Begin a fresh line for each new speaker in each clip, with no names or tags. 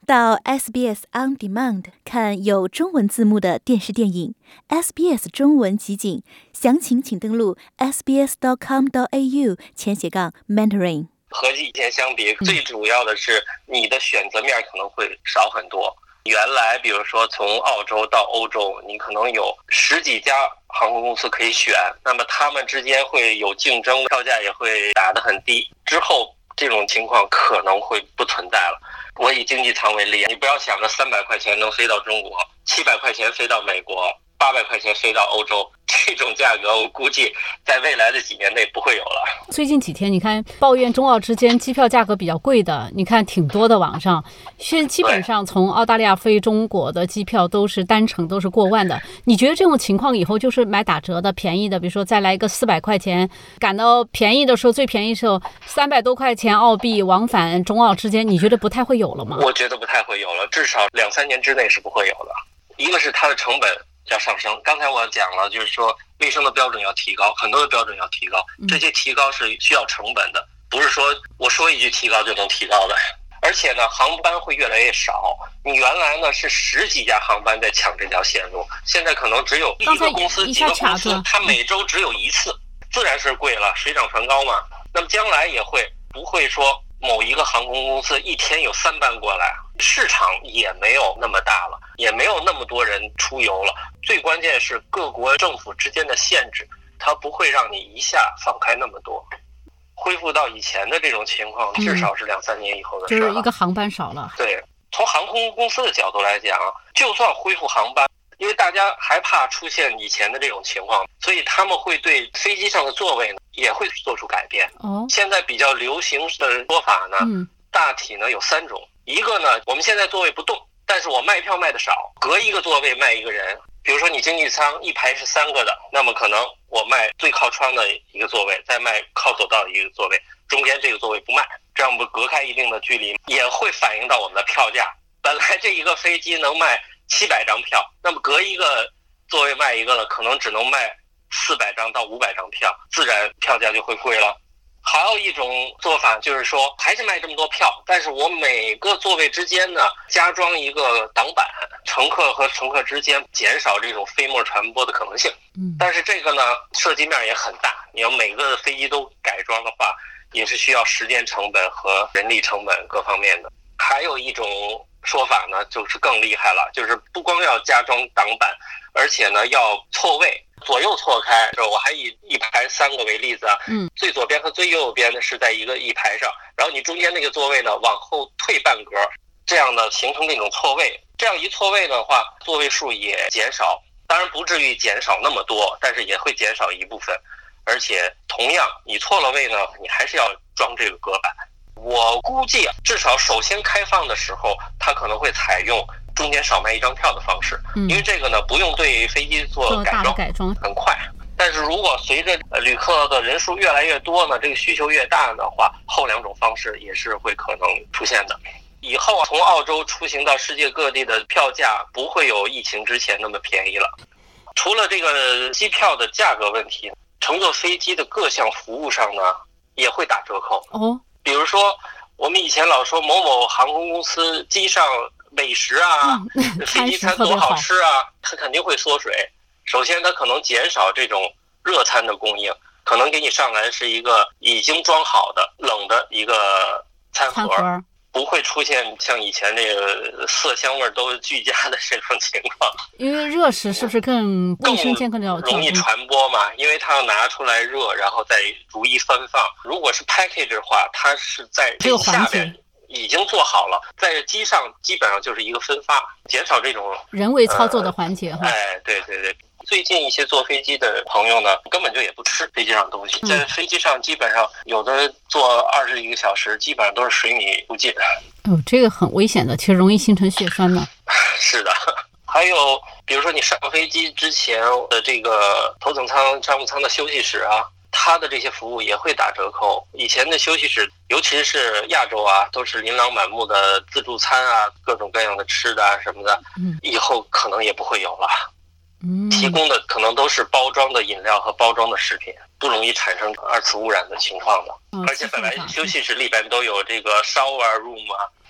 到 SBS On Demand 看有中文字幕的电视电影 SBS 中文集锦，详情请登录 sbs.com.au/Mandarin。
和以前相比，最主要的是你的选择面可能会少很多。原来比如说从澳洲到欧洲，你可能有10几家航空公司可以选，那么他们之间会有竞争，票价也会打得很低。之后这种情况可能会不存在了。我以经济舱为例，你不要想着300块钱能飞到中国，700块钱飞到美国，800块钱飞到欧洲，这种价格我估计在未来的几年内不会有了。
最近几天你看抱怨中澳之间机票价格比较贵的，你看挺多的，网上现在基本上从澳大利亚飞中国的机票都是单程都是过万的。你觉得这种情况以后就是买打折的便宜的，比如说再来一个400块钱，赶到便宜的时候，最便宜的时候300多块钱澳币往返中澳之间，你觉得不太会有了吗？
我觉得不太会有了，至少2-3年之内是不会有的。一个是它的成本要上升，刚才我讲了，就是说卫生的标准要提高，很多的标准要提高，这些提高是需要成本的，不是说我说一句提高就能提高的。而且呢，航班会越来越少，你原来呢是10几家航班在抢这条线路，现在可能只有一个公司几个公司，它每周只有一次，自然是贵了，水涨船高嘛。那么将来也会不会说某一个航空公司一天有3班过来，市场也没有那么大了，也没有那么多人出游了。最关键是各国政府之间的限制，它不会让你一下放开那么多。恢复到以前的这种情况，至少是2-3年以后的事了。
就是一个航班少了。
对，从航空公司的角度来讲，就算恢复航班，因为大家害怕出现以前的这种情况，所以他们会对飞机上的座位呢也会做出改变。现在比较流行的说法呢，大体呢有3种。一个呢，我们现在座位不动，但是我卖票卖的少，隔一个座位卖一个人。比如说你经济舱一排是3个的，那么可能我卖最靠窗的一个座位，再卖靠走道的一个座位，中间这个座位不卖，这样不隔开一定的距离，也会反映到我们的票价。本来这一个飞机能卖700张票，那么隔一个座位卖一个了，可能只能卖400张到500张票，自然票价就会贵了。还有一种做法就是说，还是卖这么多票，但是我每个座位之间呢加装一个挡板，乘客和乘客之间减少这种飞沫传播的可能性。但是这个呢涉及面也很大，你要每个飞机都改装的话，也是需要时间成本和人力成本各方面的。还有一种说法呢就是更厉害了，就是不光要加装挡板，而且呢要错位，左右错开。我还以一排3个为例子啊，最左边和最右边呢是在一排上，然后你中间那个座位呢往后退半格，这样呢形成那种错位。这样一错位的话，座位数也减少，当然不至于减少那么多，但是也会减少一部分。而且同样你错了位呢，你还是要装这个隔板。我估计至少首先开放的时候，它可能会采用中间少卖1张票的方式，因为这个呢不用对飞机做改装，很快。但是如果随着旅客的人数越来越多呢，这个需求越大的话，后2种方式也是会可能出现的。以后从澳洲出行到世界各地的票价不会有疫情之前那么便宜了。除了这个机票的价格问题，乘坐飞机的各项服务上呢也会打折扣。比如说我们以前老说某某航空公司机上美食啊，飞机餐多好吃啊，它肯定会缩水。首先它可能减少这种热餐的供应，可能给你上来是一个已经装好的冷的一个餐盒，不会出现像以前这个色香味都俱佳的这种情况。
因为热食是不是更卫生健康的
容易传播嘛？因为它要拿出来热，然后再逐一分放。如果是 package 的话，它是在这下边已经做好了，在机上基本上就是一个分发，减少这种
人为操作的环节。
对。最近一些坐飞机的朋友呢，根本就也不吃飞机上的东西，在飞机上基本上有的坐20几个小时，基本上都是水米不进。
这个很危险的，其实容易形成血栓呢。
是的。还有比如说你上飞机之前的这个头等舱、商务舱的休息室啊，它的这些服务也会打折扣。以前的休息室，尤其是亚洲啊，都是琳琅满目的自助餐啊，各种各样的吃的啊什么的，以后可能也不会有了。提供的可能都是包装的饮料和包装的食品，不容易产生2次污染的情况的。而且本来休息室里边都有这个shower room 啊，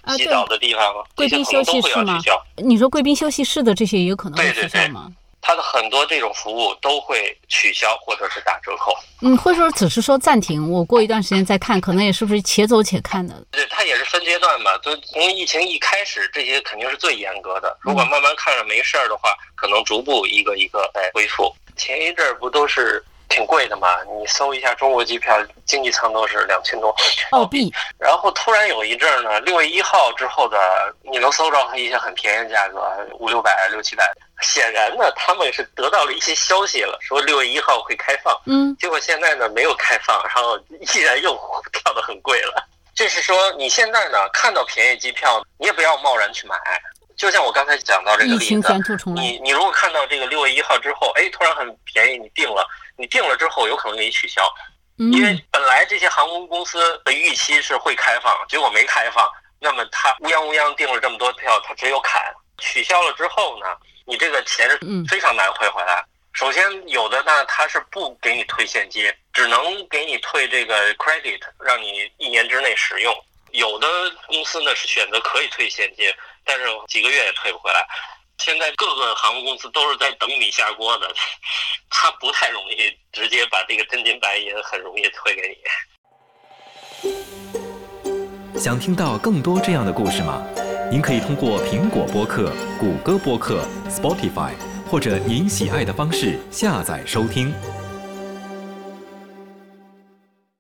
洗澡的地方，
贵宾休息室吗？你说贵宾休息室的这些也有可能会取消吗？
它的很多这种服务都会取消或者是打折扣。
或者说只是说暂停，我过一段时间再看，可能也是不是且走且看的。
对，它也是分阶段吧。就从疫情一开始，这些肯定是最严格的。如果慢慢看着没事儿的话，可能逐步一个一个来恢复。前一阵儿不都是挺贵的嘛？你搜一下中国机票，经济舱都是2000多
澳币。
然后突然有一阵儿呢，6月1号之后的，你能搜着一些很便宜的价格，500-600、600-700。显然呢，他们是得到了一些消息了，说6月1号会开放。结果现在呢没有开放，然后依然又跳得很贵了。就是说，你现在呢看到便宜机票，你也不要贸然去买。就像我刚才讲到这个例子，你如果看到这个6月1号之后，突然很便宜，你订了之后有可能给你取消，因为本来这些航空公司的预期是会开放，结果没开放，那么他乌泱订了这么多票，他只有砍。取消了之后呢，你这个钱是非常难汇回来。首先有的呢，他是不给你退现金，只能给你退这个 credit， 让你1年之内使用。有的公司呢是选择可以退现金，但是几个月也退不回来。现在各个航空公司都是在等你下锅的，他不太容易直接把这个真金白银很容易退给
你。想听到更多这样的故事吗？您可以通过苹果播客、谷歌播客、Spotify 或者您喜爱的方式下载收听。